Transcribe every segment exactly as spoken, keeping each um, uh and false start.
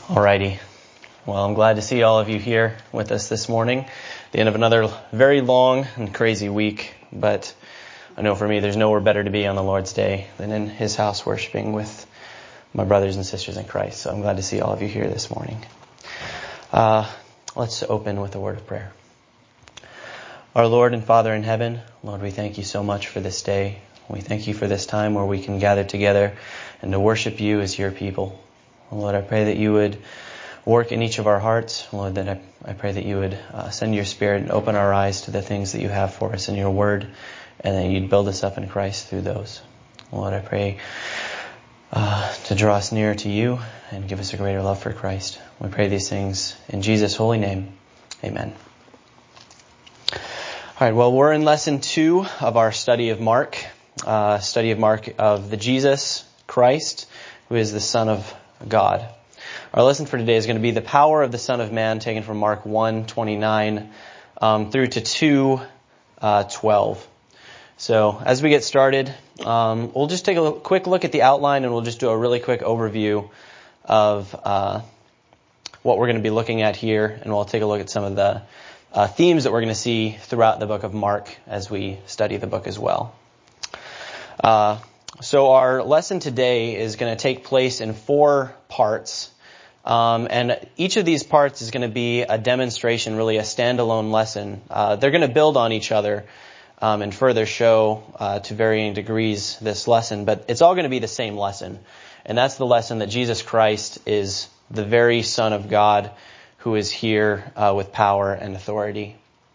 Alrighty. Well, I'm glad to see all of you here with us this morning. The end of another very long and crazy week, but I know for me there's nowhere better to be on the Lord's Day than in His house worshiping with my brothers and sisters in Christ. So I'm glad to see all of you here this morning. Uh, let's open with a word of prayer. Our Lord and Father in heaven, Lord, we thank you so much for this day. We thank you for this time where we can gather together and to worship you as your people. Lord, I pray that you would work in each of our hearts. Lord, that I, I pray that you would uh, send your Spirit and open our eyes to the things that you have for us in your word, and that you'd build us up in Christ through those. Lord, I pray uh, to draw us nearer to you and give us a greater love for Christ. We pray these things in Jesus' holy name. Amen. All right, well, we're in lesson two of our study of Mark, uh, study of Mark of the Jesus Christ, who is the Son of God. Our lesson for today is going to be the power of the Son of Man, taken from Mark one twenty-nine um, through to two twelve. So as we get started, um, we'll just take a quick look at the outline, and we'll just do a really quick overview of uh, what we're going to be looking at here, and we'll take a look at some of the uh, themes that we're going to see throughout the book of Mark as we study the book as well. Uh, So our lesson today is going to take place in four parts, um, and each of these parts is going to be a demonstration, really a standalone lesson. Uh, they're going to build on each other um, and further show uh, to varying degrees this lesson, but it's all going to be the same lesson, and that's the lesson that Jesus Christ is the very Son of God who is here uh, with power and authority.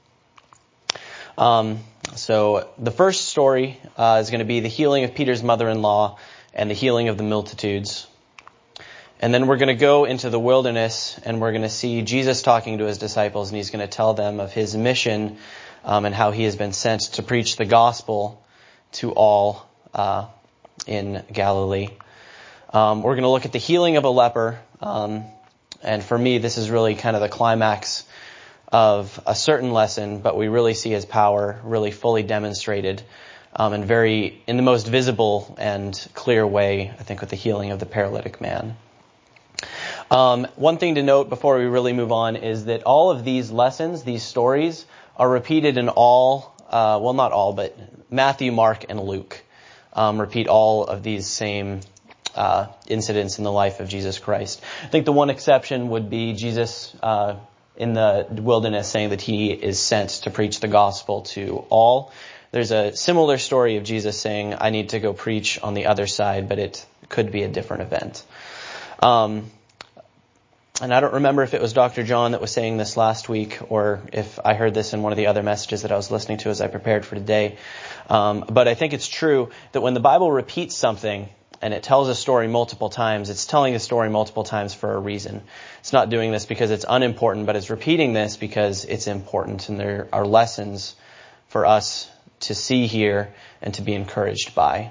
Um, so the first story uh, is going to be the healing of Peter's mother-in-law and the healing of the multitudes. And then we're going to go into the wilderness, and we're going to see Jesus talking to his disciples, and he's going to tell them of his mission um, and how he has been sent to preach the gospel to all uh, in Galilee. Um, we're going to look at the healing of a leper, um, and for me this is really kind of the climax of a certain lesson, but we really see his power really fully demonstrated um, and very in the most visible and clear way, I think, with the healing of the paralytic man. Um, one thing to note before we really move on is that all of these lessons, these stories, are repeated in all, uh, well, not all, but Matthew, Mark, and Luke um, repeat all of these same uh, incidents in the life of Jesus Christ. I think the one exception would be Jesus uh in the wilderness, saying that he is sent to preach the gospel to all. There's a similar story of Jesus saying, I need to go preach on the other side, but it could be a different event. Um, and I don't remember if it was Doctor John that was saying this last week, or if I heard this in one of the other messages that I was listening to as I prepared for today. Um, but I think it's true that when the Bible repeats something, and it tells a story multiple times, it's telling a story multiple times for a reason. It's not doing this because it's unimportant, but it's repeating this because it's important, and there are lessons for us to see here and to be encouraged by.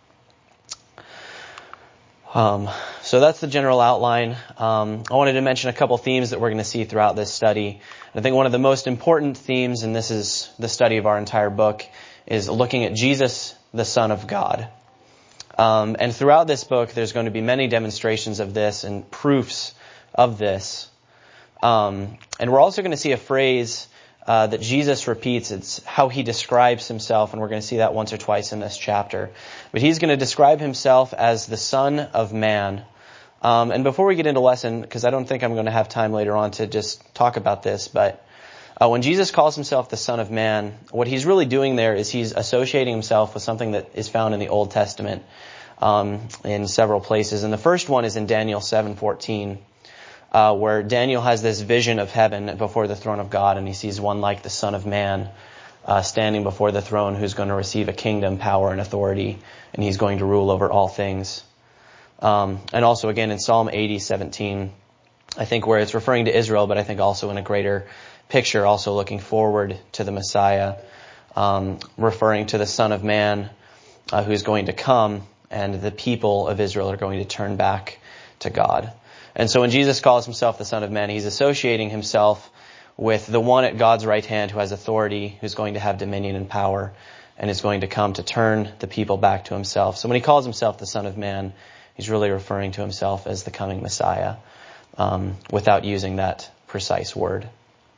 Um, so that's the general outline. Um, I wanted to mention a couple themes that we're going to see throughout this study. I think one of the most important themes, and this is the study of our entire book, is looking at Jesus, the Son of God. Um, and throughout this book, there's going to be many demonstrations of this and proofs of this. Um, and we're also going to see a phrase uh, that Jesus repeats. It's how he describes himself, and we're going to see that once or twice in this chapter. But he's going to describe himself as the Son of Man. Um, and before we get into lesson, because I don't think I'm going to have time later on to just talk about this, but Uh, when Jesus calls himself the Son of Man, what he's really doing there is he's associating himself with something that is found in the Old Testament um, in several places. And the first one is in Daniel seven fourteen, uh, where Daniel has this vision of heaven before the throne of God, and he sees one like the Son of Man uh, standing before the throne, who's going to receive a kingdom, power, and authority, and he's going to rule over all things. Um, and also again in Psalm eighty seventeen, I think where it's referring to Israel, but I think also in a greater picture, also looking forward to the Messiah, um, referring to the Son of Man uh, who is going to come, and the people of Israel are going to turn back to God. And so when Jesus calls himself the Son of Man, he's associating himself with the one at God's right hand who has authority, who's going to have dominion and power, and is going to come to turn the people back to himself. So when he calls himself the Son of Man, he's really referring to himself as the coming Messiah. um, without using that precise word.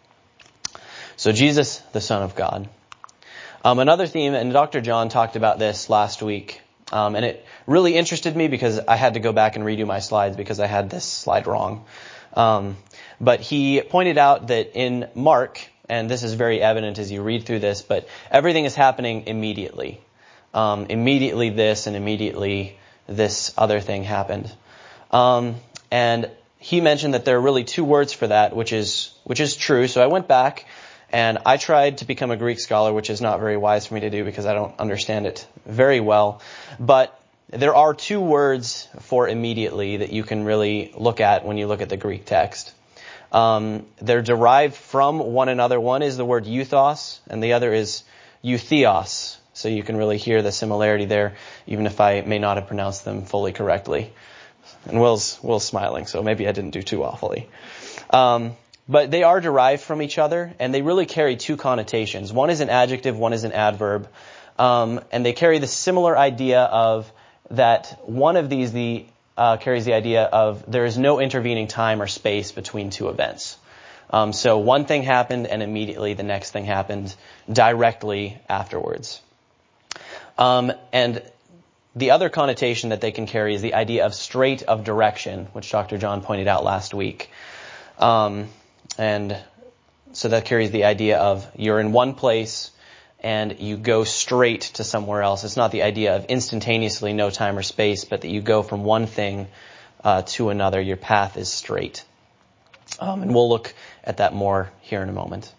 So Jesus, the Son of God. Um, another theme, and Doctor John talked about this last week, um, and it really interested me because I had to go back and redo my slides because I had this slide wrong. Um, but he pointed out that in Mark, and this is very evident as you read through this, but everything is happening immediately. Um, immediately this and immediately this other thing happened. Um, and he mentioned that there are really two words for that, which is which is true. So I went back and I tried to become a Greek scholar, which is not very wise for me to do because I don't understand it very well. But there are two words for immediately that you can really look at when you look at the Greek text. Um, they're derived from one another. One is the word euthos, and the other is eutheos. So you can really hear the similarity there, even if I may not have pronounced them fully correctly. And Will's, Will's smiling, so maybe I didn't do too awfully. Um, but they are derived from each other, and they really carry two connotations. One is an adjective, one is an adverb. Um, and they carry the similar idea of that one of these the uh, carries the idea of there is no intervening time or space between two events. Um, so one thing happened, and immediately the next thing happened directly afterwards. Um, and the other connotation that they can carry is the idea of straight of direction, which Doctor John pointed out last week. Um, and so that carries the idea of you're in one place and you go straight to somewhere else. It's not the idea of instantaneously, no time or space, but that you go from one thing uh, to another. Your path is straight. Um, and we'll look at that more here in a moment.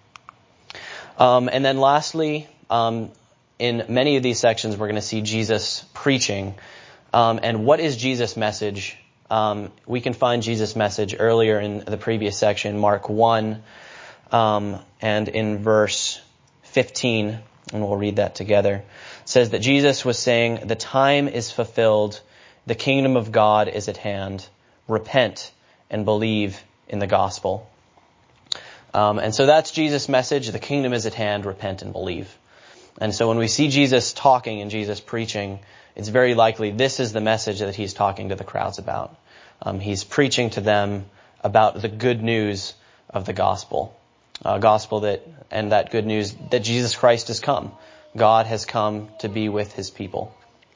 Um, and then lastly, um, in many of these sections, we're going to see Jesus preaching. Um, and what is Jesus' message? Um, we can find Jesus' message earlier in the previous section, Mark one, um, and in verse fifteen, and we'll read that together. It says that Jesus was saying, "The time is fulfilled, the kingdom of God is at hand. Repent and believe in the gospel." Um, and so that's Jesus' message. The kingdom is at hand. Repent and believe. And so when we see Jesus talking and Jesus preaching, it's very likely this is the message that he's talking to the crowds about. Um, he's preaching to them about the good news of the gospel. Uh, gospel that, and that good news that Jesus Christ has come. God has come to be with his people.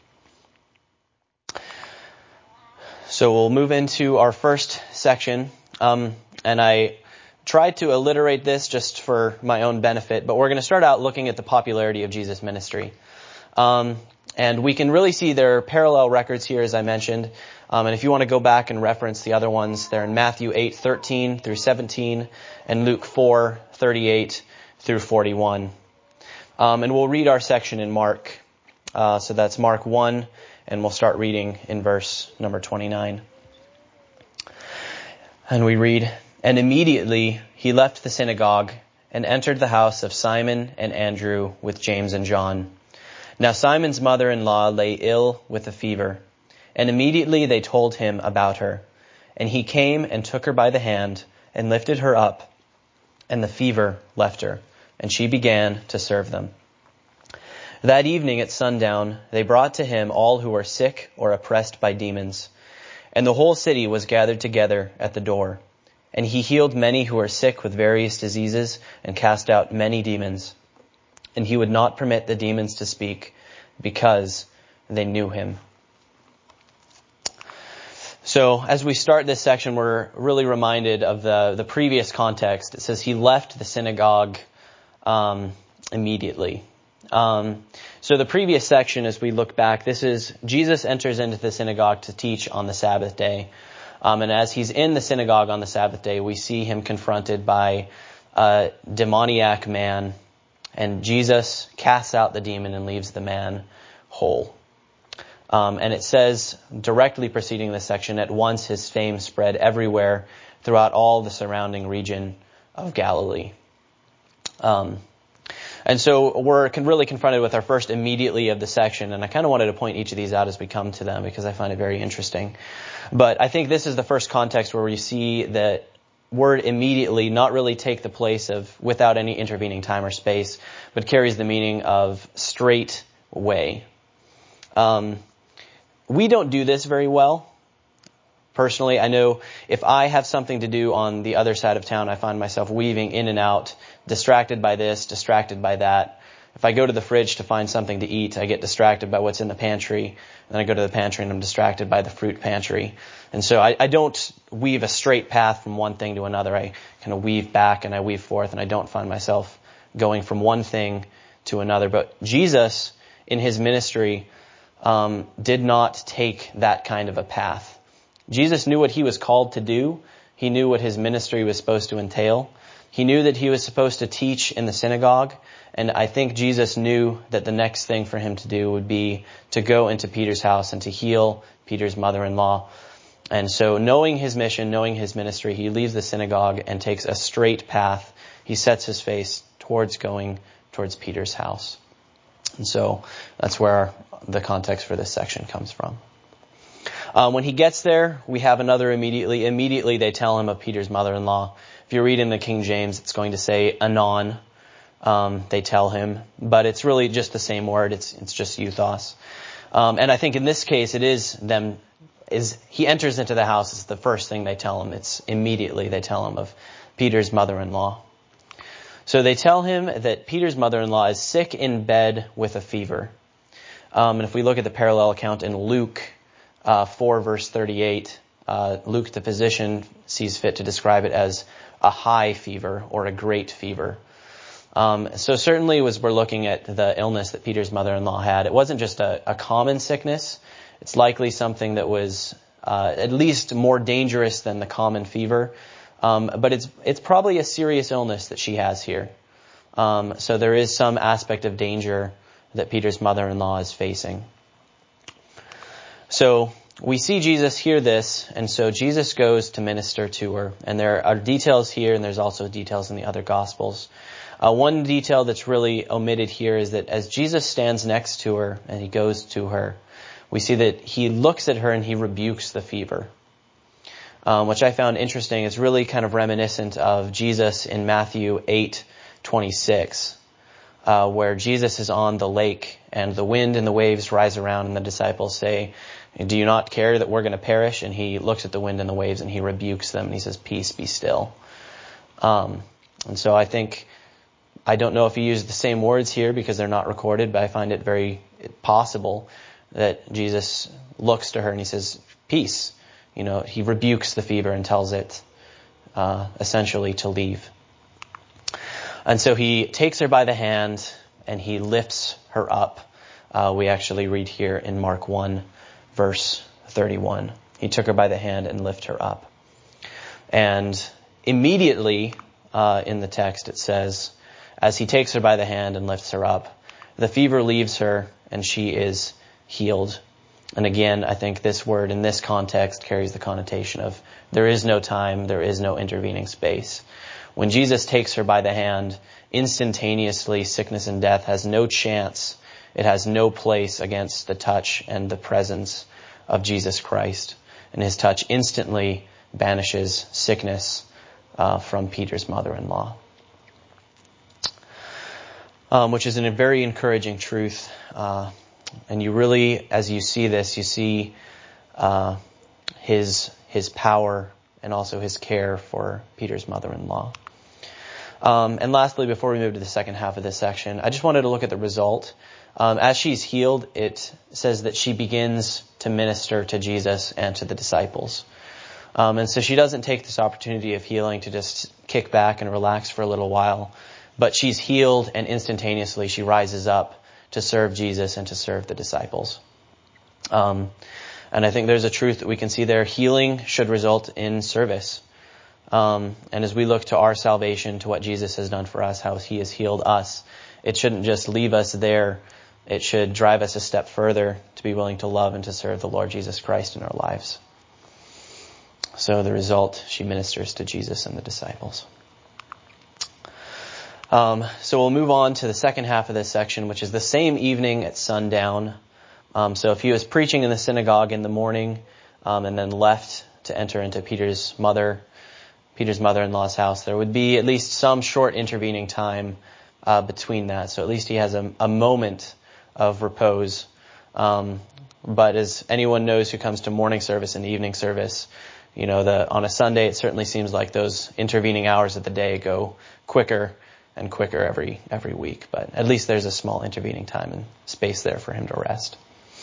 So we'll move into our first section. Um, and I tried to alliterate this just for my own benefit, but we're going to start out looking at the popularity of Jesus' ministry. Um, and we can really see there are parallel records here, as I mentioned. Um, and if you want to go back and reference the other ones, they're in Matthew eight thirteen through seventeen and Luke four thirty-eight through forty-one. Um, and we'll read our section in Mark. Uh, so that's Mark one, and we'll start reading in verse number twenty-nine. And we read, "And immediately he left the synagogue and entered the house of Simon and Andrew with James and John. Now Simon's mother-in-law lay ill with a fever, and immediately they told him about her. And he came and took her by the hand and lifted her up, and the fever left her, and she began to serve them. That evening at sundown, they brought to him all who were sick or oppressed by demons, and the whole city was gathered together at the door. And he healed many who were sick with various diseases and cast out many demons. And he would not permit the demons to speak because they knew him." So as we start this section, we're really reminded of the, the previous context. It says he left the synagogue um, immediately. Um, so the previous section, as we look back, this is Jesus enters into the synagogue to teach on the Sabbath day. Um, and as he's in the synagogue on the Sabbath day, we see him confronted by a demoniac man. And Jesus casts out the demon and leaves the man whole. Um, and it says, directly preceding this section, at once his fame spread everywhere throughout all the surrounding region of Galilee. Um, and so we're con- really confronted with our first immediately of the section, and I kind of wanted to point each of these out as we come to them because I find it very interesting. But I think this is the first context where we see that word immediately not really take the place of without any intervening time or space, but carries the meaning of straight way. Um, we don't do this very well. Personally, I know if I have something to do on the other side of town, I find myself weaving in and out, distracted by this, distracted by that. If I go to the fridge to find something to eat, I get distracted by what's in the pantry. And then I go to the pantry and I'm distracted by the fruit pantry. And so I, I don't weave a straight path from one thing to another. I kind of weave back and I weave forth, and I don't find myself going from one thing to another. But Jesus, in his ministry, um, did not take that kind of a path. Jesus knew what he was called to do. He knew what his ministry was supposed to entail. He knew that he was supposed to teach in the synagogue. And I think Jesus knew that the next thing for him to do would be to go into Peter's house and to heal Peter's mother-in-law. And so knowing his mission, knowing his ministry, he leaves the synagogue and takes a straight path. He sets his face towards going towards Peter's house. And so that's where the context for this section comes from. Um, when he gets there, we have another immediately. Immediately they tell him of Peter's mother-in-law. If you read in the King James, it's going to say anon. Um, they tell him, but it's really just the same word. It's it's just euthos. Um, and I think in this case, it is them. Is he enters into the house? It's the first thing they tell him. It's immediately they tell him of Peter's mother-in-law. So they tell him that Peter's mother-in-law is sick in bed with a fever. Um, and if we look at the parallel account in Luke uh, four, verse thirty-eight, uh, Luke, the physician, sees fit to describe it as a high fever or a great fever. Um, so certainly as we're looking at the illness that Peter's mother-in-law had, it wasn't just a, a common sickness. It's likely something that was uh, at least more dangerous than the common fever. Um, but it's it's probably a serious illness that she has here. Um, so there is some aspect of danger that Peter's mother-in-law is facing. So we see Jesus hear this, and so Jesus goes to minister to her. And there are details here, and there's also details in the other Gospels. Uh, one detail that's really omitted here is that as Jesus stands next to her and he goes to her, we see that he looks at her and he rebukes the fever, um, which I found interesting. It's really kind of reminiscent of Jesus in Matthew eight twenty-six, uh, where Jesus is on the lake and the wind and the waves rise around, and the disciples say, "Do you not care that we're going to perish?" And he looks at the wind and the waves and he rebukes them and he says, "Peace, be still." Um, and so I think, I don't know if he used the same words here because they're not recorded, but I find it very possible that Jesus looks to her and he says, "Peace." You know, he rebukes the fever and tells it uh, essentially to leave. And so he takes her by the hand and he lifts her up. Uh, we actually read here in Mark one, verse thirty-one. He took her by the hand and lifted her up. And immediately uh, in the text it says, as he takes her by the hand and lifts her up, the fever leaves her and she is healed. And again, I think this word in this context carries the connotation of there is no time, there is no intervening space. When Jesus takes her by the hand, instantaneously sickness and death has no chance. It has no place against the touch and the presence of Jesus Christ. And his touch instantly banishes sickness uh, from Peter's mother-in-law. Um, which is a very encouraging truth. Uh, and you really, as you see this, you see uh, his his power and also his care for Peter's mother-in-law. Um, and lastly, before we move to the second half of this section, I just wanted to look at the result. Um, as she's healed, it says that she begins to minister to Jesus and to the disciples. Um, and so she doesn't take this opportunity of healing to just kick back and relax for a little while. But she's healed, and instantaneously she rises up to serve Jesus and to serve the disciples. Um, and I think there's a truth that we can see there. Healing should result in service. Um, and as we look to our salvation, to what Jesus has done for us, how he has healed us, it shouldn't just leave us there. It should drive us a step further to be willing to love and to serve the Lord Jesus Christ in our lives. So the result, she ministers to Jesus and the disciples. Um, so we'll move on to the second half of this section, which is the same evening at sundown. Um, so if he was preaching in the synagogue in the morning, um, and then left to enter into Peter's mother, Peter's mother-in-law's house, there would be at least some short intervening time uh, between that. So at least he has a, a moment of repose. Um, but as anyone knows who comes to morning service and evening service, you know, the on a Sunday, it certainly seems like those intervening hours of the day go quicker and quicker every every week. But at least there's a small intervening time and space there for him to rest.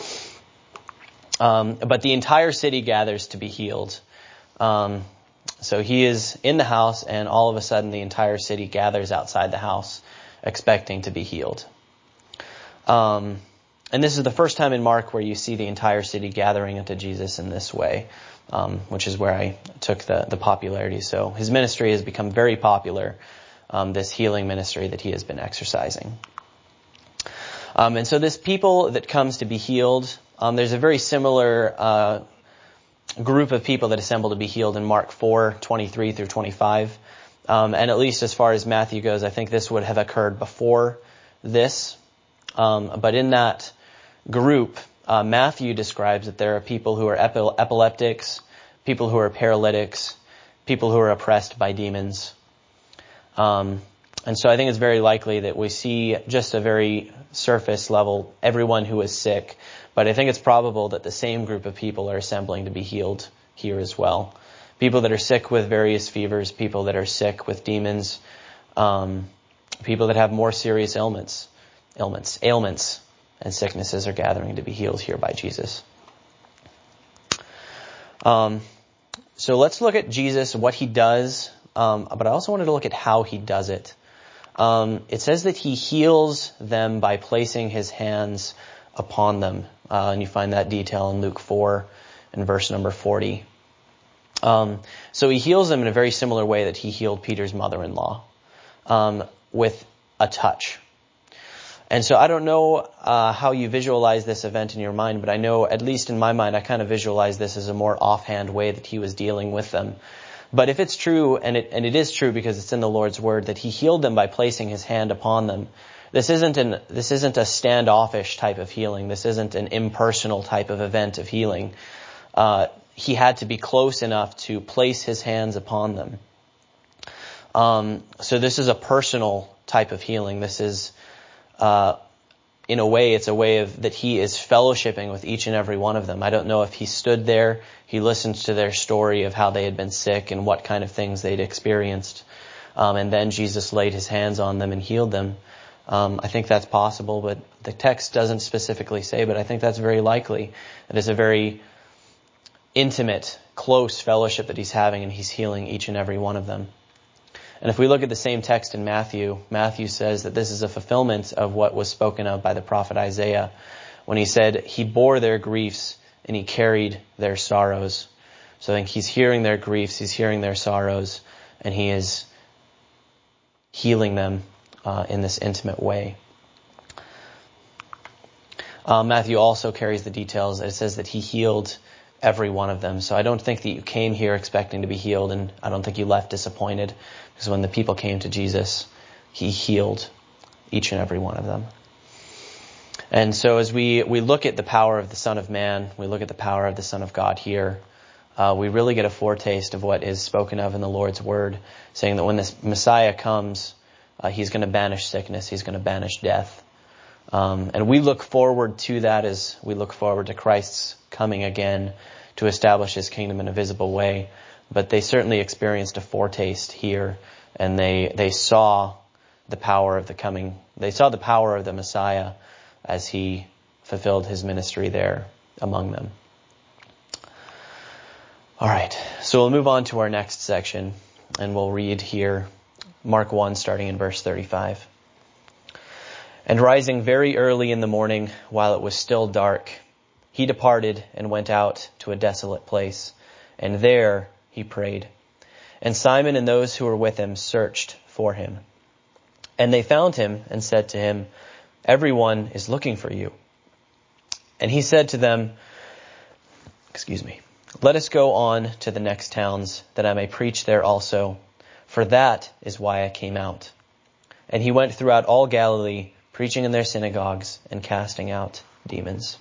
Um, but the entire city gathers to be healed. Um, so he is in the house, and all of a sudden the entire city gathers outside the house, expecting to be healed. Um, and this is the first time in Mark where you see the entire city gathering unto Jesus in this way, um, which is where I took the, the popularity. So his ministry has become very popular, um, this healing ministry that he has been exercising. Um, and so this people that comes to be healed, um, there's a very similar uh, group of people that assemble to be healed in Mark four, twenty-three through twenty-five. Um, and at least as far as Matthew goes, I think this would have occurred before this. Um, but in that group, uh, Matthew describes that there are people who are epi- epileptics, people who are paralytics, people who are oppressed by demons. Um, and so I think it's very likely that we see just a very surface level, everyone who is sick. But I think it's probable that the same group of people are assembling to be healed here as well. People that are sick with various fevers, people that are sick with demons, um, people that have more serious ailments, ailments, ailments, and sicknesses are gathering to be healed here by Jesus. Um, so let's look at Jesus, what he does, um, but I also wanted to look at how he does it. Um, it says that he heals them by placing his hands upon them, uh, and you find that detail in Luke four and verse number forty. Um, so he heals them in a very similar way that he healed Peter's mother-in-law, um, with a touch. And so I don't know uh, how you visualize this event in your mind, but I know, at least in my mind, I kind of visualize this as a more offhand way that he was dealing with them. But if it's true, and it and it is true because it's in the Lord's word, that he healed them by placing his hand upon them, this isn't an this isn't a standoffish type of healing. This isn't an impersonal type of event of healing. Uh, he had to be close enough to place his hands upon them. Um, so this is a personal type of healing. This is, uh, in a way, it's a way of that he is fellowshipping with each and every one of them. I don't know if he stood there, he listened to their story of how they had been sick and what kind of things they'd experienced. Um, and then Jesus laid his hands on them and healed them. Um, I think that's possible, but the text doesn't specifically say, but I think that's very likely. It is a very intimate, close fellowship that he's having, and he's healing each and every one of them. And if we look at the same text in Matthew, Matthew says that this is a fulfillment of what was spoken of by the prophet Isaiah when he said, he bore their griefs and he carried their sorrows. So I think he's hearing their griefs, he's hearing their sorrows, and he is healing them uh, in this intimate way. Uh, Matthew also carries the details. It says that he healed every one of them. So I don't think that you came here expecting to be healed, and I don't think you left disappointed, because when the people came to Jesus, he healed each and every one of them. And so as we, we look at the power of the Son of Man, we look at the power of the Son of God here, uh, we really get a foretaste of what is spoken of in the Lord's Word, saying that when this Messiah comes, uh, he's going to banish sickness, he's going to banish death. Um, and we look forward to that as we look forward to Christ's coming again to establish his kingdom in a visible way. But they certainly experienced a foretaste here, and they, they saw the power of the coming, they saw the power of the Messiah as he fulfilled his ministry there among them. All right, so we'll move on to our next section, and we'll read here Mark one, starting in verse thirty-five. And rising very early in the morning, while it was still dark, he departed and went out to a desolate place, and there he prayed. And Simon and those who were with him searched for him. And they found him and said to him, everyone is looking for you. And he said to them, excuse me, let us go on to the next towns, that I may preach there also, for that is why I came out. And he went throughout all Galilee, preaching in their synagogues and casting out demons.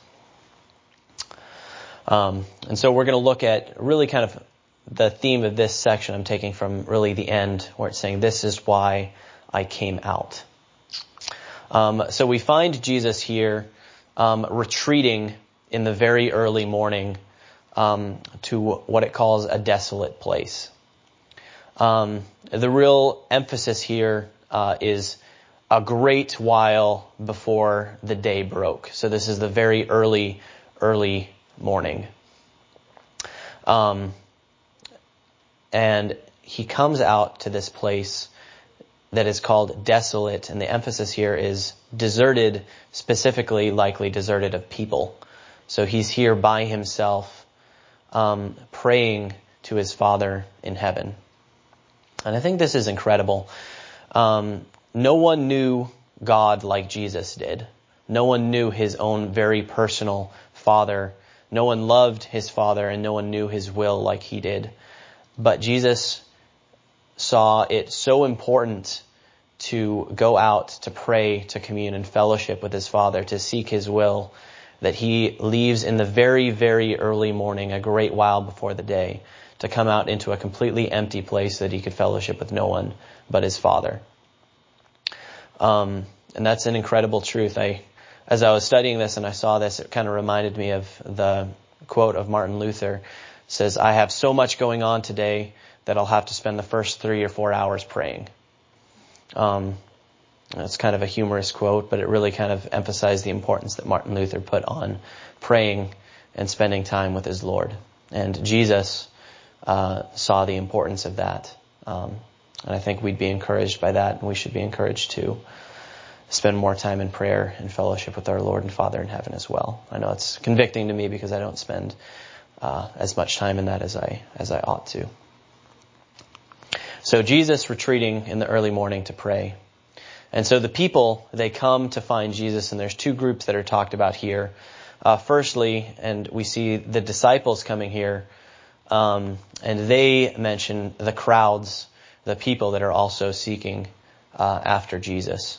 Um, and so we're going to look at really kind of the theme of this section I'm taking from really the end, where it's saying, this is why I came out. Um, so we find Jesus here um, retreating in the very early morning um, to what it calls a desolate place. Um, the real emphasis here uh, is a great while before the day broke. So this is the very early, early morning. Um, and he comes out to this place that is called desolate, and the emphasis here is deserted, specifically likely deserted of people. So he's here by himself, um, praying to his Father in heaven. And I think this is incredible. Um, no one knew God like Jesus did. No one knew his own very personal Father. No one loved his Father, and no one knew his will like he did. But Jesus saw it so important to go out, to pray, to commune and fellowship with his Father, to seek his will, that he leaves in the very, very early morning, a great while before the day, to come out into a completely empty place that he could fellowship with no one but his Father. Um, and that's an incredible truth. I, as I was studying this and I saw this, it kind of reminded me of the quote of Martin Luther. It says, "I have so much going on today that I'll have to spend the first three or four hours praying." Um, it's kind of a humorous quote, but it really kind of emphasized the importance that Martin Luther put on praying and spending time with his Lord. And Jesus uh, saw the importance of that. Um, and I think we'd be encouraged by that, and we should be encouraged to spend more time in prayer and fellowship with our Lord and Father in heaven as well. I know it's convicting to me because I don't spend uh, as much time in that as I as I ought to. So Jesus retreating in the early morning to pray. And so the people, they come to find Jesus, and there's two groups that are talked about here. Uh, firstly, and we see the disciples coming here, um, and they mention the crowds, the people that are also seeking uh, after Jesus.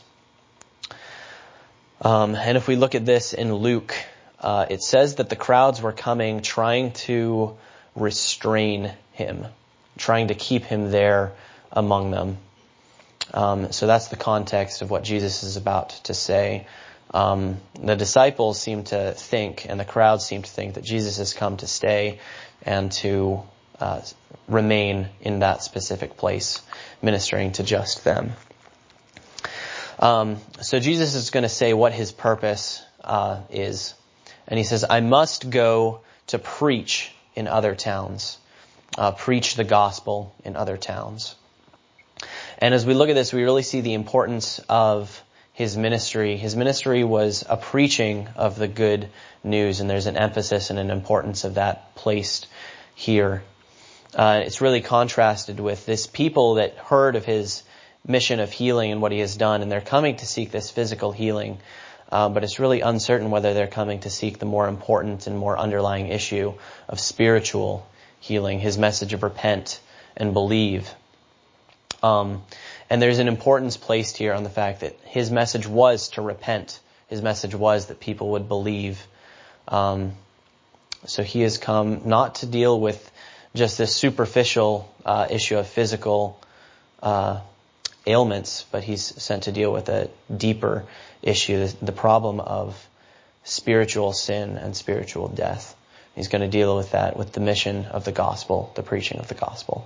Um, and if we look at this in Luke, uh, it says that the crowds were coming trying to restrain him, trying to keep him there among them. Um, so that's the context of what Jesus is about to say. Um, the disciples seem to think, and the crowd seem to think, that Jesus has come to stay and to uh, remain in that specific place, ministering to just them. Um, so Jesus is going to say what his purpose uh, is. And he says, "I must go to preach in other towns, uh, preach the gospel in other towns." And as we look at this, we really see the importance of his ministry. His ministry was a preaching of the good news, and there's an emphasis and an importance of that placed here. Uh, it's really contrasted with this people that heard of his mission of healing and what he has done, and they're coming to seek this physical healing. Uh, but it's really uncertain whether they're coming to seek the more important and more underlying issue of spiritual healing, his message of repent and believe. Um, and there's an importance placed here on the fact that his message was to repent. His message was that people would believe. Um, so he has come not to deal with just this superficial uh, issue of physical uh, ailments, but he's sent to deal with a deeper issue, the, the problem of spiritual sin and spiritual death. He's going to deal with that with the mission of the gospel, the preaching of the gospel.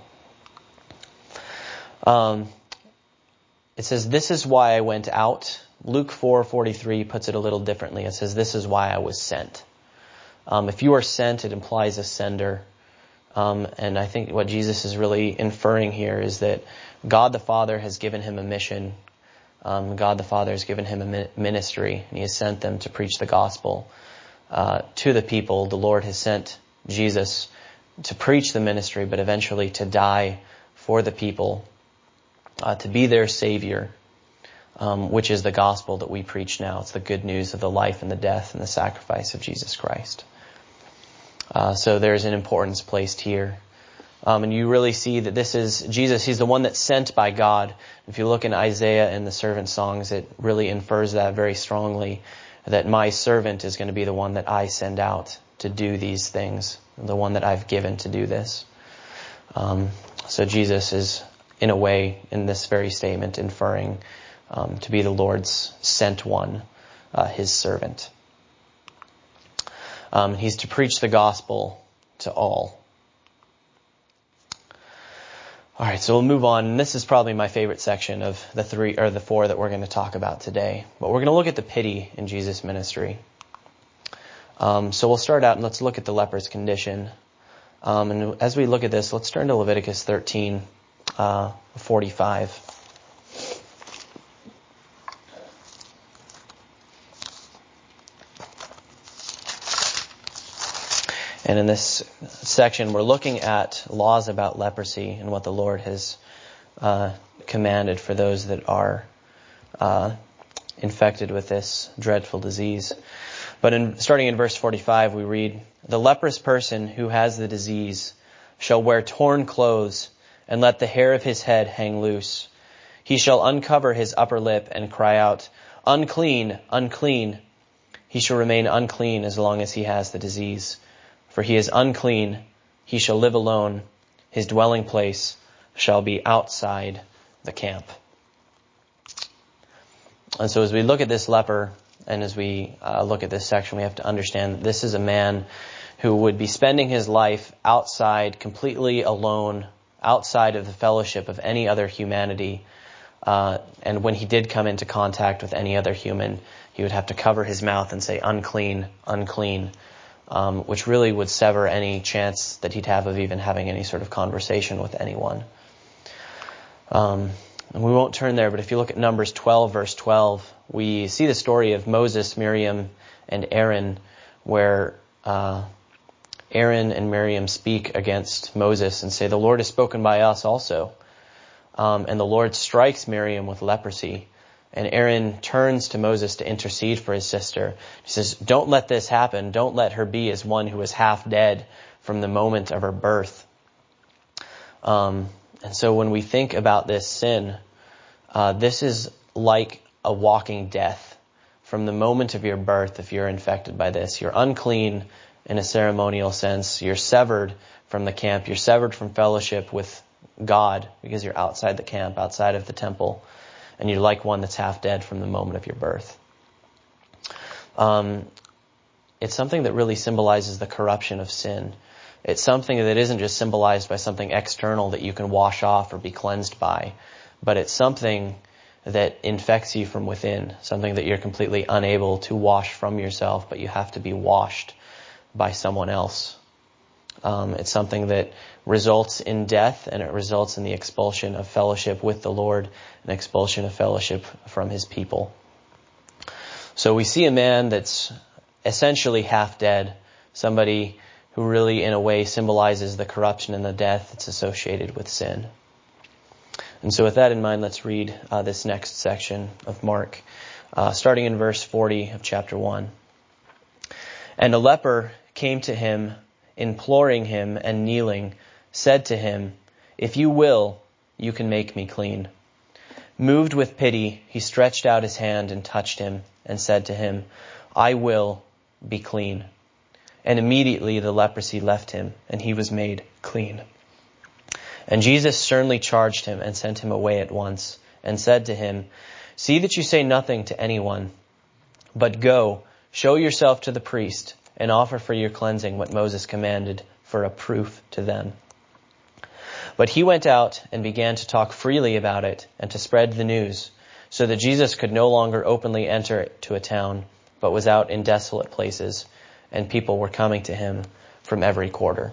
Um, it says, "This is why I went out." Luke four forty-three puts it a little differently. It says, "This is why I was sent." Um, if you are sent, it implies a sender. Um, and I think what Jesus is really inferring here is that God the Father has given him a mission. Um, God the Father has given him a ministry, and he has sent them to preach the gospel uh, to the people. The Lord has sent Jesus to preach the ministry, but eventually to die for the people, uh, to be their Savior, um, which is the gospel that we preach now. It's the good news of the life and the death and the sacrifice of Jesus Christ. Uh, so there's an importance placed here. Um, and you really see that this is Jesus. He's the one that's sent by God. If you look in Isaiah and the servant songs, it really infers that very strongly, that my servant is going to be the one that I send out to do these things, the one that I've given to do this. Um, so Jesus is, in a way, in this very statement, inferring um, to be the Lord's sent one, uh, his servant. Um, he's to preach the gospel to all. All right, so we'll move on. And this is probably my favorite section of the three or the four that we're going to talk about today. But we're going to look at the pity in Jesus' ministry. Um, so we'll start out and let's look at the leper's condition. Um, and as we look at this, let's turn to Leviticus thirteen, uh, forty-five. And in this section, we're looking at laws about leprosy and what the Lord has uh, commanded for those that are uh, infected with this dreadful disease. But in, starting in verse forty-five, we read, "The leprous person who has the disease shall wear torn clothes and let the hair of his head hang loose. He shall uncover his upper lip and cry out, 'Unclean, unclean.' He shall remain unclean as long as he has the disease. For he is unclean, he shall live alone. His dwelling place shall be outside the camp." And so as we look at this leper, and as we uh, look at this section, we have to understand that this is a man who would be spending his life outside, completely alone, outside of the fellowship of any other humanity. Uh, and when he did come into contact with any other human, he would have to cover his mouth and say, "Unclean, unclean." Um, which really would sever any chance that he'd have of even having any sort of conversation with anyone. Um, and we won't turn there, but if you look at Numbers twelve, verse twelve, we see the story of Moses, Miriam, and Aaron, where uh, Aaron and Miriam speak against Moses and say, "The Lord has spoken by us also." Um, and the Lord strikes Miriam with leprosy. And Aaron turns to Moses to intercede for his sister. He says, "Don't let this happen. Don't let her be as one who is half dead from the moment of her birth." Um, and so when we think about this sin, uh, this is like a walking death. From the moment of your birth, if you're infected by this, you're unclean in a ceremonial sense. You're severed from the camp. You're severed from fellowship with God because you're outside the camp, outside of the temple. And you're like one that's half dead from the moment of your birth. Um, it's something that really symbolizes the corruption of sin. It's something that isn't just symbolized by something external that you can wash off or be cleansed by, but it's something that infects you from within, something that you're completely unable to wash from yourself, but you have to be washed by someone else. Um, it's something that results in death, and it results in the expulsion of fellowship with the Lord, an expulsion of fellowship from his people. So we see a man that's essentially half dead, somebody who really in a way symbolizes the corruption and the death that's associated with sin. And so with that in mind, let's read uh, this next section of Mark, uh, starting in verse forty of chapter one. "And a leper came to him, imploring him and kneeling, said to him, 'If you will, you can make me clean.' Moved with pity, he stretched out his hand and touched him and said to him, 'I will, be clean.' And immediately the leprosy left him and he was made clean. And Jesus sternly charged him and sent him away at once and said to him, 'See that you say nothing to anyone, but go, show yourself to the priest and offer for your cleansing what Moses commanded for a proof to them.' But he went out and began to talk freely about it and to spread the news, so that Jesus could no longer openly enter to a town, but was out in desolate places, and people were coming to him from every quarter."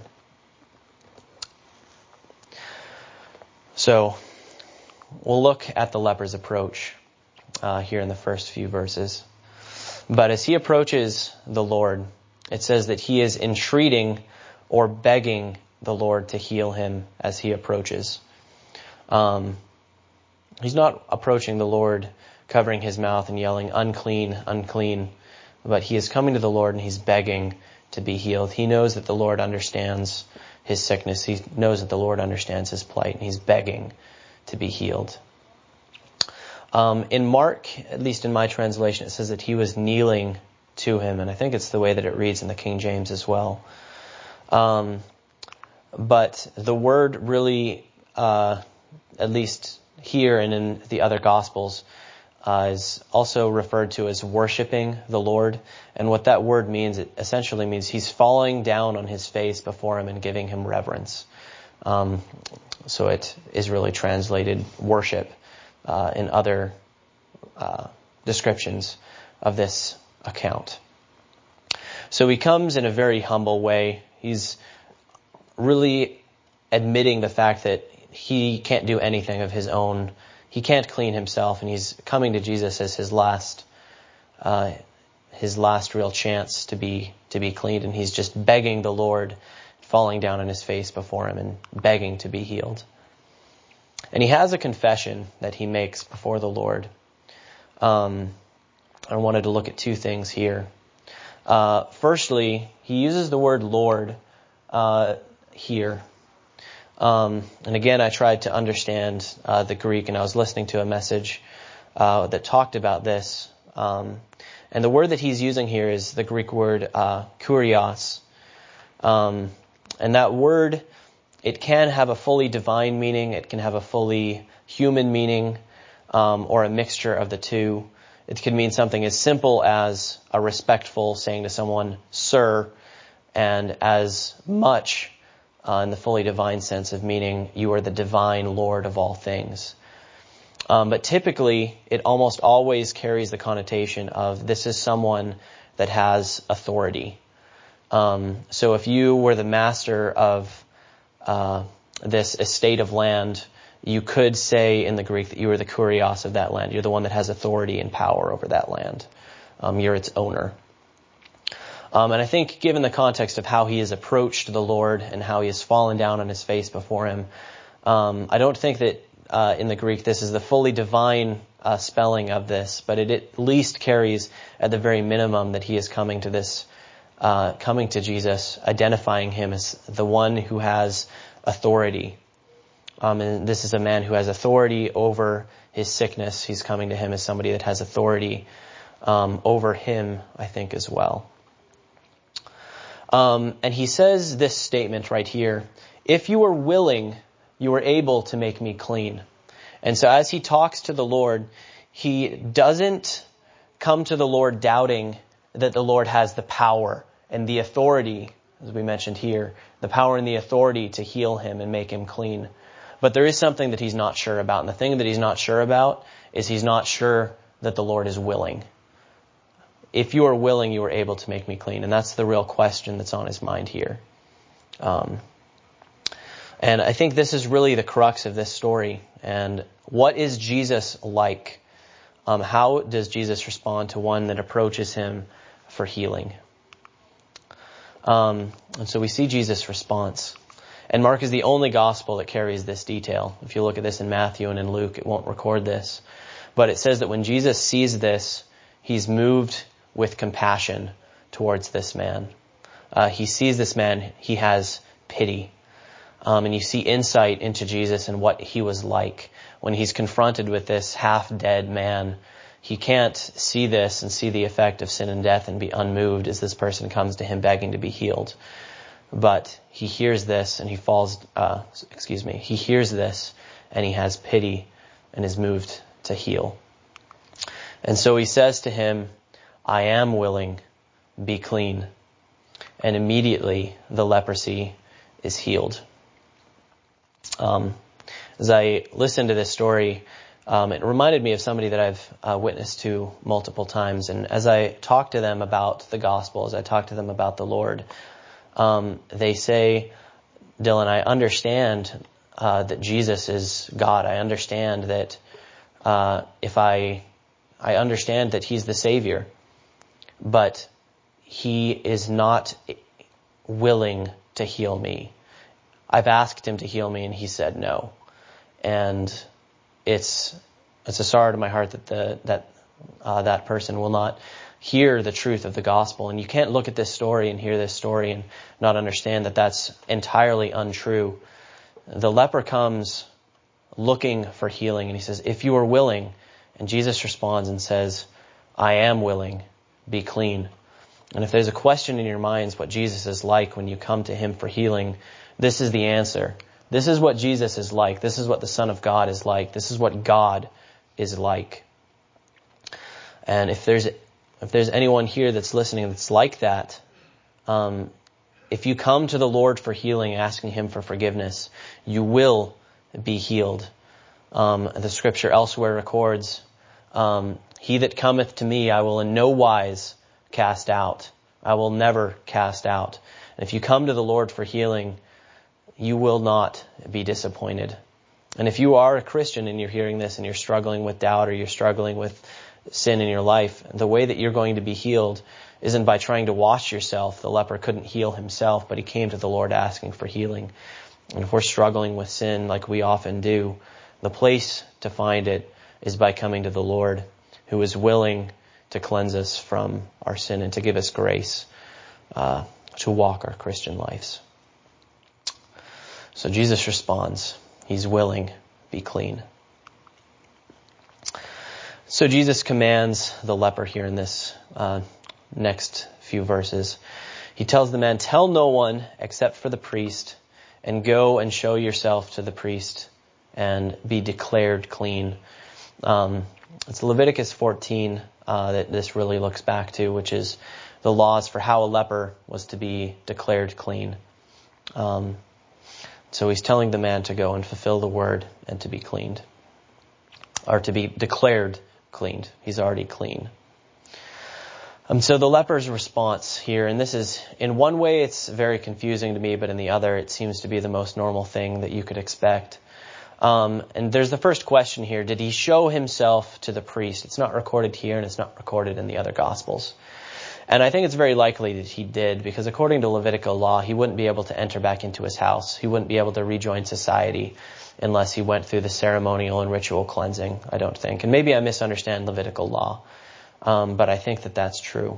So we'll look at the leper's approach uh, here in the first few verses. But as he approaches the Lord, it says that he is entreating or begging the Lord to heal him as he approaches. Um, he's not approaching the Lord covering his mouth and yelling, "Unclean, unclean," but he is coming to the Lord and he's begging to be healed. He knows that the Lord understands his sickness. He knows that the Lord understands his plight, and he's begging to be healed. Um, in Mark, at least in my translation, it says that he was kneeling to him, and I think it's the way that it reads in the King James as well. Um, but the word really, uh, at least here and in the other Gospels, uh, is also referred to as worshiping the Lord. And what that word means, it essentially means he's falling down on his face before him and giving him reverence. Um, so it is really translated worship uh, in other uh, descriptions of this account. So he comes in a very humble way. He's really admitting the fact that he can't do anything of his own. He can't clean himself, and he's coming to Jesus as his last, uh, his last real chance to be to be cleaned, and he's just begging the Lord, falling down on his face before him and begging to be healed. And he has a confession that he makes before the Lord. Um, I wanted to look at two things here. Uh, firstly, he uses the word Lord uh, here. Um, and again, I tried to understand uh, the Greek, and I was listening to a message uh, that talked about this. Um, and the word that he's using here is the Greek word uh, kurios. Um, and that word, it can have a fully divine meaning, it can have a fully human meaning, um, or a mixture of the two. It can mean something as simple as a respectful saying to someone, sir, and as much Uh, in the fully divine sense of meaning, you are the divine Lord of all things. Um, but typically, it almost always carries the connotation of this is someone that has authority. Um, so if you were the master of uh, this estate of land, you could say in the Greek that you are the kurios of that land. You're the one that has authority and power over that land. Um, you're its owner. Um, and I think given the context of how he has approached the Lord and how he has fallen down on his face before him, um, I don't think that uh, in the Greek this is the fully divine uh, spelling of this, but it at least carries at the very minimum that he is coming to this, uh, coming to Jesus, identifying him as the one who has authority. Um, and this is a man who has authority over his sickness. He's coming to him as somebody that has authority um, over him, I think, as well. Um, and he says this statement right here, if you are willing, you are able to make me clean. And so as he talks to the Lord, he doesn't come to the Lord doubting that the Lord has the power and the authority, as we mentioned here, the power and the authority to heal him and make him clean. But there is something that he's not sure about. And the thing that he's not sure about is he's not sure that the Lord is willing. If you are willing, you are able to make me clean. And that's the real question that's on his mind here. Um, and I think this is really the crux of this story. And what is Jesus like? Um, how does Jesus respond to one that approaches him for healing? Um, and so we see Jesus' response. And Mark is the only gospel that carries this detail. If you look at this in Matthew and in Luke, it won't record this. But it says that when Jesus sees this, he's moved with compassion towards this man. Uh, he sees this man, he has pity. Um, and you see insight into Jesus and what he was like. When he's confronted with this half-dead man, he can't see this and see the effect of sin and death and be unmoved as this person comes to him begging to be healed. But he hears this and he falls, uh, excuse me, he hears this and he has pity and is moved to heal. And so he says to him, I am willing, be clean. And immediately the leprosy is healed. Um, as I listened to this story, um, it reminded me of somebody that I've uh, witnessed to multiple times. And as I talk to them about the gospel, as I talk to them about the Lord, um, they say, Dylan, I understand uh, that Jesus is God. I understand that uh, if I, I understand that he's the Savior. But he is not willing to heal me. I've asked him to heal me and he said no. And it's it's a sorrow to my heart that the that uh, that person will not hear the truth of the gospel. And you can't look at this story and hear this story and not understand that that's entirely untrue. The leper comes looking for healing and he says, if you are willing, and Jesus responds and says, I am willing. Be clean. And if there's a question in your minds what Jesus is like when you come to him for healing, this is the answer. This is what Jesus is like. This is what the Son of God is like. This is what God is like. And if there's if there's anyone here that's listening that's like that, um, if you come to the Lord for healing, asking him for forgiveness, you will be healed. Um, the scripture elsewhere records, um, he that cometh to me, I will in no wise cast out. I will never cast out. And if you come to the Lord for healing, you will not be disappointed. And if you are a Christian and you're hearing this and you're struggling with doubt or you're struggling with sin in your life, the way that you're going to be healed isn't by trying to wash yourself. The leper couldn't heal himself, but he came to the Lord asking for healing. And if we're struggling with sin like we often do, the place to find it is by coming to the Lord, who is willing to cleanse us from our sin and to give us grace uh, to walk our Christian lives. So Jesus responds, he's willing, be clean. So Jesus commands the leper here in this uh, next few verses. He tells the man, tell no one except for the priest, and go and show yourself to the priest and be declared clean. Um, it's Leviticus fourteen uh, that this really looks back to, which is the laws for how a leper was to be declared clean. Um, so he's telling the man to go and fulfill the word and to be cleaned, or to be declared cleaned. He's already clean. Um, so the leper's response here, and this is, in one way it's very confusing to me, but in the other it seems to be the most normal thing that you could expect. Um, and there's the first question here, did he show himself to the priest? It's not recorded here and it's not recorded in the other Gospels. And I think it's very likely that he did, because according to Levitical law, he wouldn't be able to enter back into his house. He wouldn't be able to rejoin society unless he went through the ceremonial and ritual cleansing, I don't think. And maybe I misunderstand Levitical law, um, but I think that that's true.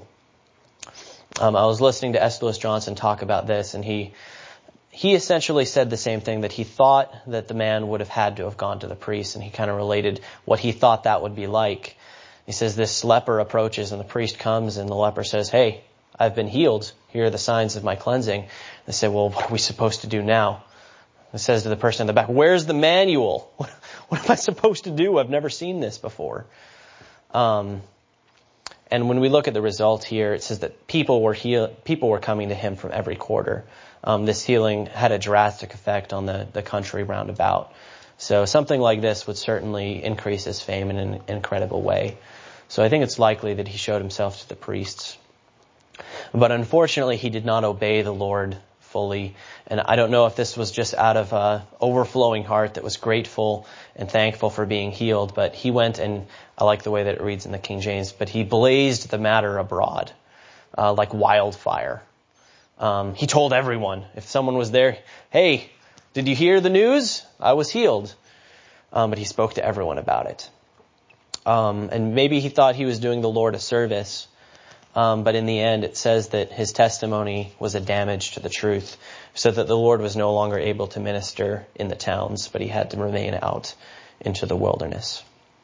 Um, I was listening to S. Lewis Johnson talk about this, and he he essentially said the same thing, that he thought that the man would have had to have gone to the priest, and he kind of related what he thought that would be like. He says this leper approaches, and the priest comes, and the leper says, hey, I've been healed. Here are the signs of my cleansing. They say, well, what are we supposed to do now? It says to the person in the back, where's the manual? What, what am I supposed to do? I've never seen this before. Um, and when we look at the result here, it says that people were heal- people were coming to him from every quarter. Um, this healing had a drastic effect on the, the country round about. So something like this would certainly increase his fame in an incredible way. So I think it's likely that he showed himself to the priests. But unfortunately, he did not obey the Lord fully. And I don't know if this was just out of an overflowing heart that was grateful and thankful for being healed, but he went, and I like the way that it reads in the King James, but he blazed the matter abroad uh, like wildfire. Um, he told everyone, if someone was there, hey, did you hear the news? I was healed. Um, but he spoke to everyone about it. Um, and maybe he thought he was doing the Lord a service. Um, but in the end, it says that his testimony was a damage to the truth, so that the Lord was no longer able to minister in the towns, but he had to remain out into the wilderness.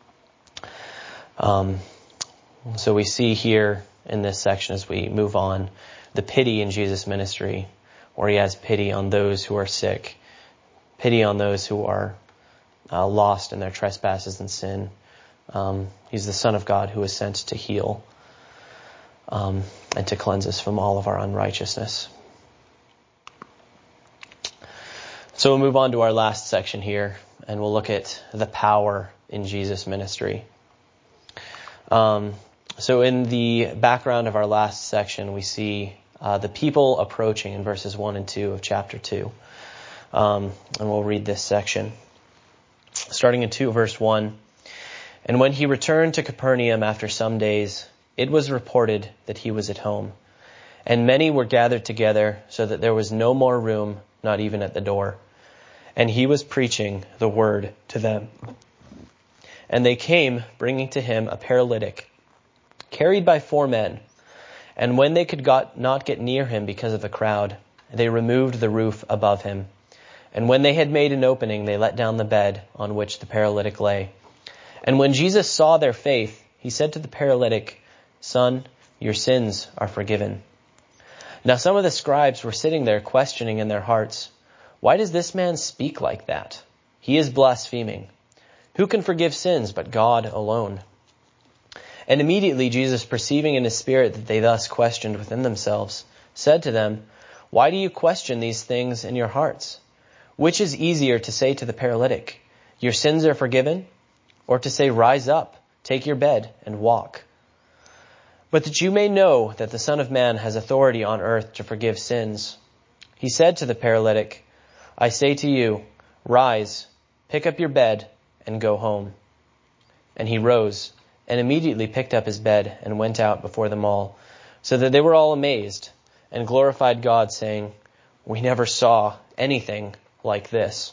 Um, so we see here in this section, as we move on, the pity in Jesus' ministry, where he has pity on those who are sick, pity on those who are uh, lost in their trespasses and sin. Um, he's the Son of God who is sent to heal um, and to cleanse us from all of our unrighteousness. So we'll move on to our last section here, and we'll look at the power in Jesus' ministry. Um, so in the background of our last section, we see uh, the people approaching in verses one and two of chapter two. Um, and we'll read this section. Starting in two, verse one. And when he returned to Capernaum after some days, it was reported that he was at home. And many were gathered together, so that there was no more room, not even at the door. And he was preaching the word to them. And they came, bringing to him a paralytic, carried by four men. And when they could got, not get near him because of the crowd, they removed the roof above him. And when they had made an opening, they let down the bed on which the paralytic lay. And when Jesus saw their faith, he said to the paralytic, Son, your sins are forgiven. Now some of the scribes were sitting there questioning in their hearts, Why does this man speak like that? He is blaspheming. Who can forgive sins but God alone? And immediately Jesus, perceiving in his spirit that they thus questioned within themselves, said to them, "Why do you question these things in your hearts? Which is easier to say to the paralytic, 'Your sins are forgiven,' or to say, 'Rise up, take your bed, and walk'? But that you may know that the Son of Man has authority on earth to forgive sins." He said to the paralytic, "I say to you, rise, pick up your bed, and go home." And he rose, and immediately picked up his bed, and went out before them all, so that they were all amazed, and glorified God, saying, "We never saw anything like this."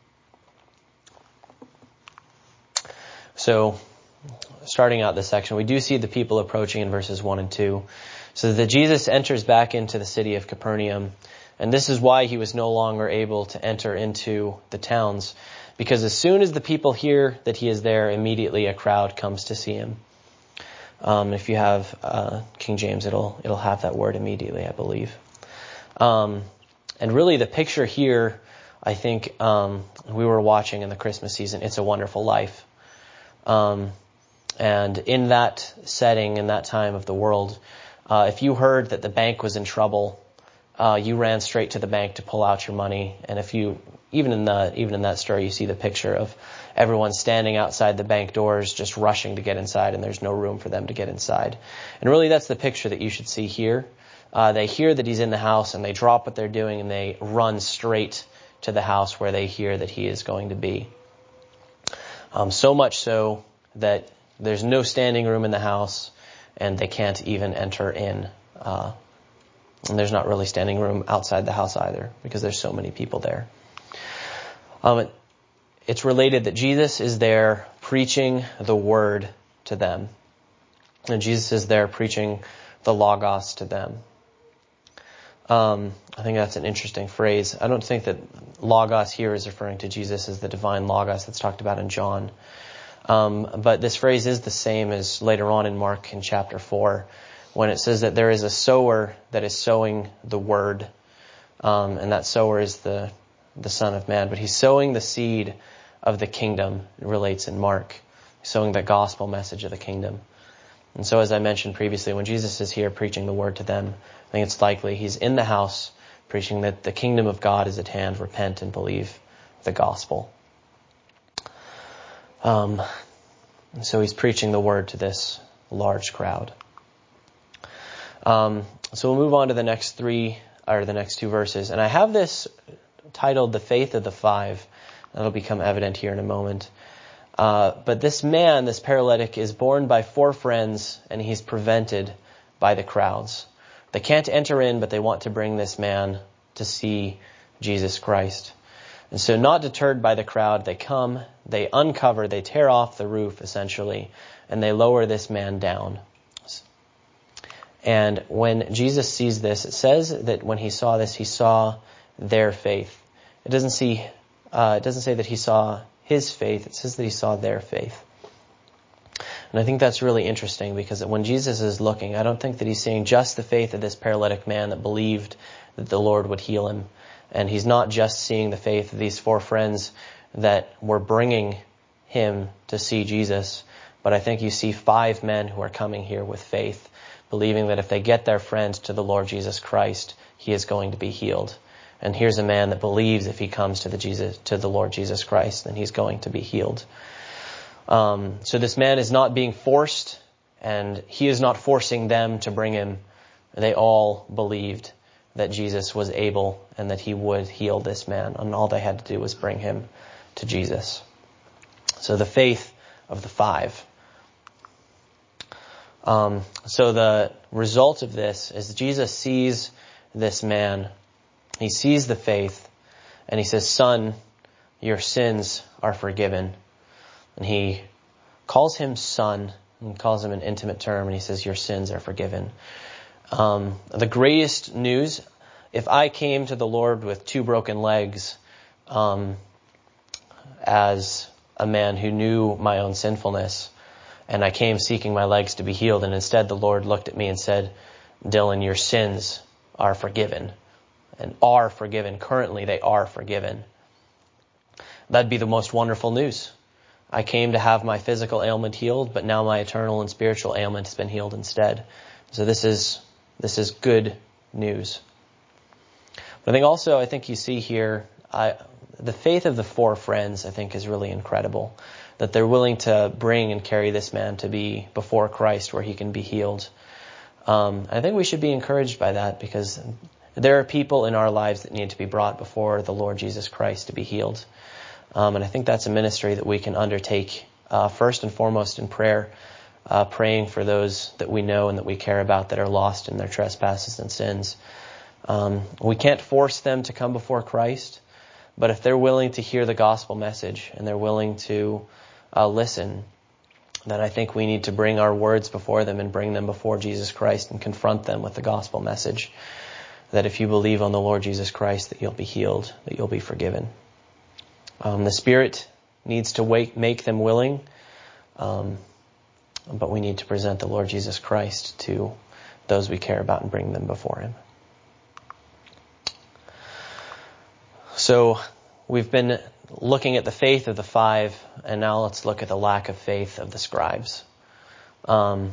So, starting out this section, we do see the people approaching in verses one and two. So that Jesus enters back into the city of Capernaum. And this is why he was no longer able to enter into the towns. Because as soon as the people hear that he is there, immediately a crowd comes to see him. Um, if you have uh, King James, it'll it'll have that word immediately, I believe. Um, and really the picture here, I think um, we were watching in the Christmas season, It's a Wonderful Life. Um, and in that setting, in that time of the world, uh, if you heard that the bank was in trouble, uh, you ran straight to the bank to pull out your money. And if you, even in the, even in that story, you see the picture of everyone standing outside the bank doors, just rushing to get inside, and there's no room for them to get inside. And really that's the picture that you should see here. Uh, they hear that he's in the house, and they drop what they're doing, and they run straight to the house where they hear that he is going to be. Um, so much so that there's no standing room in the house, and they can't even enter in. Uh, and there's not really standing room outside the house either, because there's so many people there. Um, it, it's related that Jesus is there preaching the word to them. And Jesus is there preaching the Logos to them. Um, I think that's an interesting phrase. I don't think that Logos here is referring to Jesus as the divine Logos that's talked about in John. Um, but this phrase is the same as later on in Mark in chapter four, when it says that there is a sower that is sowing the word. Um, and that sower is the, the Son of Man. But he's sowing the seed of the kingdom, it relates in Mark, sowing the gospel message of the kingdom. And so as I mentioned previously, when Jesus is here preaching the word to them, I think it's likely he's in the house preaching that the kingdom of God is at hand. Repent and believe the gospel. Um, and so he's preaching the word to this large crowd. Um, so we'll move on to the next three, or the next two verses. And I have this titled The Faith of the Five. That'll become evident here in a moment. Uh, but this man, this paralytic, is borne by four friends, and he's prevented by the crowds. They can't enter in, but they want to bring this man to see Jesus Christ. And so not deterred by the crowd, they come, they uncover, they tear off the roof, essentially, and they lower this man down. And when Jesus sees this, it says that when he saw this, he saw their faith. It doesn't see, uh, it doesn't say that he saw his faith, it says that he saw their faith. And I think that's really interesting, because when Jesus is looking, I don't think that he's seeing just the faith of this paralytic man that believed that the Lord would heal him. And he's not just seeing the faith of these four friends that were bringing him to see Jesus, but I think you see five men who are coming here with faith, believing that if they get their friend to the Lord Jesus Christ, he is going to be healed. And here's a man that believes if he comes to the Jesus, to the Lord Jesus Christ, then he's going to be healed. Um, so this man is not being forced, and he is not forcing them to bring him. They all believed that Jesus was able and that he would heal this man, and all they had to do was bring him to Jesus. So the faith of the five. Um, so the result of this is Jesus sees this man. He sees the faith, and he says, "Son, your sins are forgiven." And he calls him son, and calls him an intimate term, and he says, "Your sins are forgiven." Um, the greatest news, if I came to the Lord with two broken legs, um, as a man who knew my own sinfulness, and I came seeking my legs to be healed, and instead the Lord looked at me and said, "Dylan, your sins are forgiven," and are forgiven. Currently, they are forgiven. That'd be the most wonderful news. I came to have my physical ailment healed, but now my eternal and spiritual ailment has been healed instead. So this is this is good news. But I think also, I think you see here, I, the faith of the four friends, I think, is really incredible. That they're willing to bring and carry this man to be before Christ where he can be healed. Um, I think we should be encouraged by that, because there are people in our lives that need to be brought before the Lord Jesus Christ to be healed. Um, and I think that's a ministry that we can undertake uh, first and foremost in prayer, uh, praying for those that we know and that we care about that are lost in their trespasses and sins. Um, we can't force them to come before Christ, but if they're willing to hear the gospel message and they're willing to uh, listen, then I think we need to bring our words before them and bring them before Jesus Christ and confront them with the gospel message. That if you believe on the Lord Jesus Christ, that you'll be healed, that you'll be forgiven. Um, the Spirit needs to wake, make them willing, um, but we need to present the Lord Jesus Christ to those we care about and bring them before Him. So we've been looking at the faith of the five, and now let's look at the lack of faith of the scribes. Um,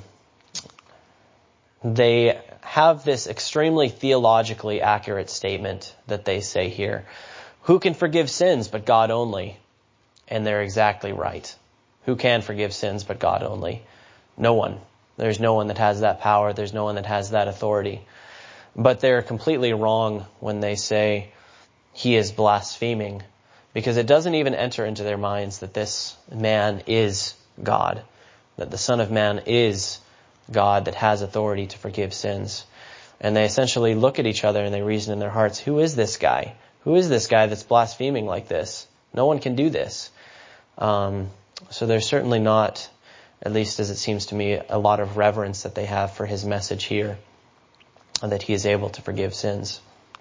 they have this extremely theologically accurate statement that they say here. Who can forgive sins but God only? And they're exactly right. Who can forgive sins but God only? No one. There's no one that has that power. There's no one that has that authority. But they're completely wrong when they say he is blaspheming, because it doesn't even enter into their minds that this man is God, that the Son of Man is God that has authority to forgive sins. And they essentially look at each other and they reason in their hearts, who is this guy? Who is this guy that's blaspheming like this? No one can do this. Um, so there's certainly not, at least as it seems to me, a lot of reverence that they have for his message here, that he is able to forgive sins.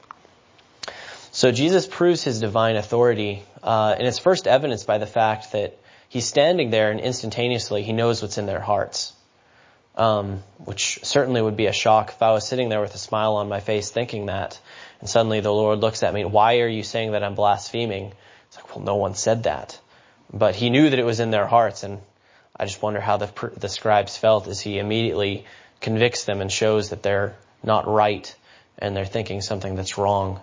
So Jesus proves his divine authority, uh, and it's first evidenced by the fact that he's standing there and instantaneously he knows what's in their hearts, um, which certainly would be a shock if I was sitting there with a smile on my face thinking that, and suddenly the Lord looks at me, why are you saying that I'm blaspheming? It's like, well, no one said that. But he knew that it was in their hearts, and I just wonder how the, the scribes felt as he immediately convicts them and shows that they're not right and they're thinking something that's wrong.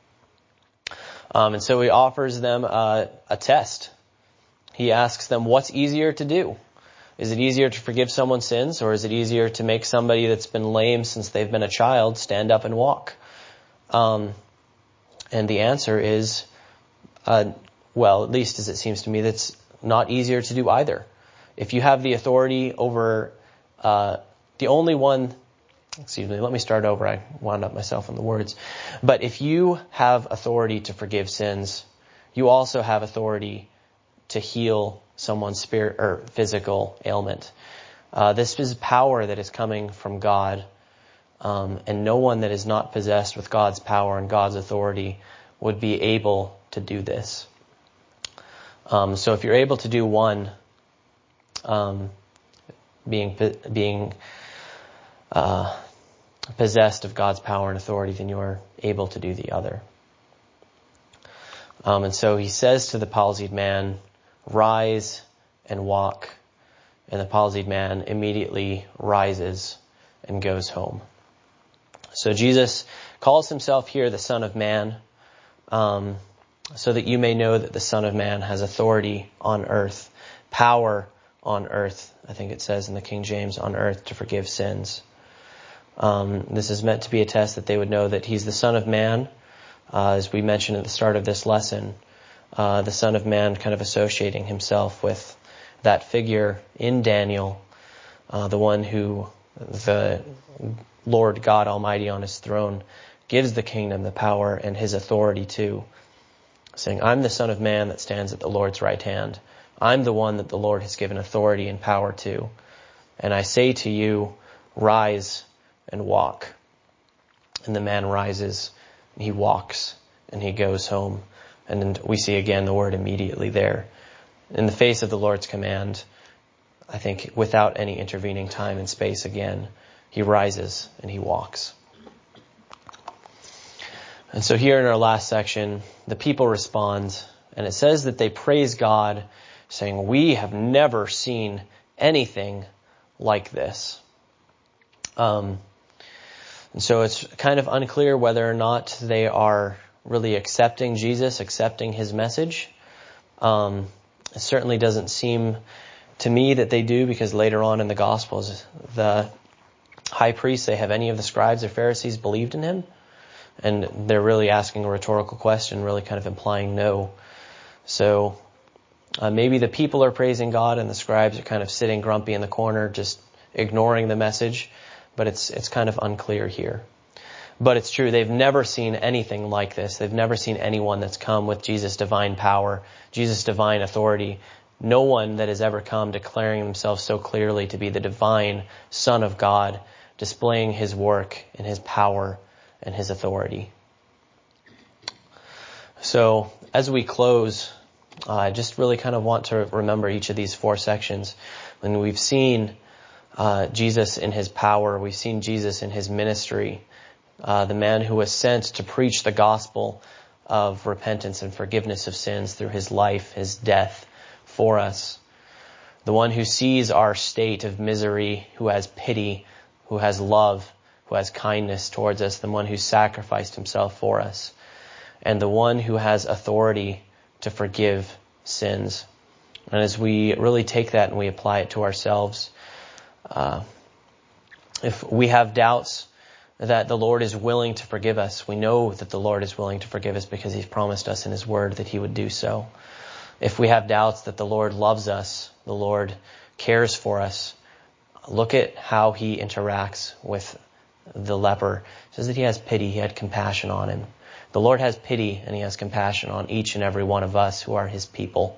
Um, and so he offers them uh, a test. He asks them, what's easier to do? Is it easier to forgive someone's sins, or is it easier to make somebody that's been lame since they've been a child stand up and walk? Um, and the answer is, uh, well, at least as it seems to me, that's not easier to do either. If you have the authority over uh, the only one... Excuse me, let me start over. I wound up myself on the words. But if you have authority to forgive sins, you also have authority to heal someone's spirit or physical ailment. Uh, this is power that is coming from God. Um, and no one that is not possessed with God's power and God's authority would be able to do this. Um, so if you're able to do one, um, being, being, Uh, possessed of God's power and authority, then you are able to do the other. Um, and so he says to the palsied man, rise and walk. And the palsied man immediately rises and goes home. So Jesus calls himself here the Son of Man, um, so that you may know that the Son of Man has authority on earth, power on earth. I think it says in the King James, on earth to forgive sins. Um, this is meant to be a test that they would know that he's the Son of Man. Uh, as we mentioned at the start of this lesson, uh, the Son of Man kind of associating himself with that figure in Daniel, uh, the one who the Lord God Almighty on his throne gives the kingdom, the power, and his authority to, saying, I'm the Son of Man that stands at the Lord's right hand. I'm the one that the Lord has given authority and power to. And I say to you, rise and walk. And the man rises, and he walks, and he goes home. And then we see again the word immediately there. In the face of the Lord's command, I think without any intervening time and space again, he rises and he walks. And so here in our last section, the people respond, and it says that they praise God saying, we have never seen anything like this. Um, and so it's kind of unclear whether or not they are really accepting Jesus, accepting his message. Um, it certainly doesn't seem to me that they do, because later on in the Gospels, the high priests, they have any of the scribes or Pharisees believed in him? And they're really asking a rhetorical question, really kind of implying no. So uh, maybe the people are praising God and the scribes are kind of sitting grumpy in the corner, just ignoring the message. But it's it's kind of unclear here. But it's true, they've never seen anything like this. They've never seen anyone that's come with Jesus' divine power, Jesus' divine authority. No one that has ever come declaring himself so clearly to be the divine Son of God, displaying his work and his power and his authority. So as we close, uh, I just really kind of want to remember each of these four sections. When we've seen uh, Jesus in his power, we've seen Jesus in his ministry, uh, the man who was sent to preach the gospel of repentance and forgiveness of sins through his life, his death for us. The one who sees our state of misery, who has pity, who has love, who has kindness towards us, the one who sacrificed himself for us, and the one who has authority to forgive sins. And as we really take that and we apply it to ourselves, uh, if we have doubts that the Lord is willing to forgive us, we know that the Lord is willing to forgive us because he's promised us in his word that he would do so. If we have doubts that the Lord loves us, the Lord cares for us, look at how he interacts with the leper. It says that he has pity, he had compassion on him. The Lord has pity and he has compassion on each and every one of us who are his people.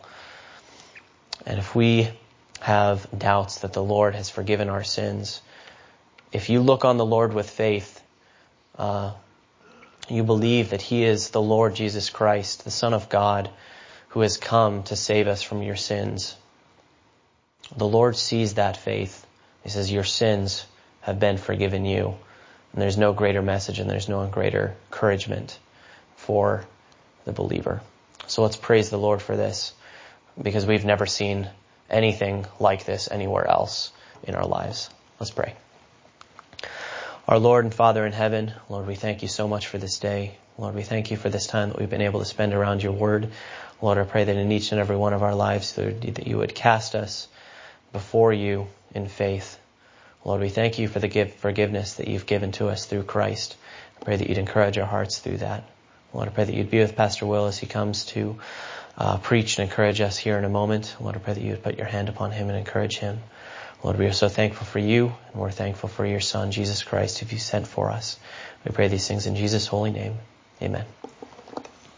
And if we have doubts that the Lord has forgiven our sins, if you look on the Lord with faith, uh, you believe that he is the Lord Jesus Christ, the Son of God, who has come to save us from your sins. The Lord sees that faith. He says, your sins have been forgiven you. And there's no greater message and there's no greater encouragement for the believer. So let's praise the Lord for this, because we've never seen anything like this anywhere else in our lives. Let's pray. Our Lord and Father in heaven, Lord, we thank you so much for this day. Lord, we thank you for this time that we've been able to spend around your word. Lord, I pray that in each and every one of our lives, that you would cast us before you in faith. Lord, we thank you for the give, forgiveness that you've given to us through Christ. I pray that you'd encourage our hearts through that. Lord, I pray that you'd be with Pastor Will as he comes to uh, preach and encourage us here in a moment. Lord, I pray that you would put your hand upon him and encourage him. Lord, we are so thankful for you, and we're thankful for your Son, Jesus Christ, who you sent for us. We pray these things in Jesus' holy name. Amen.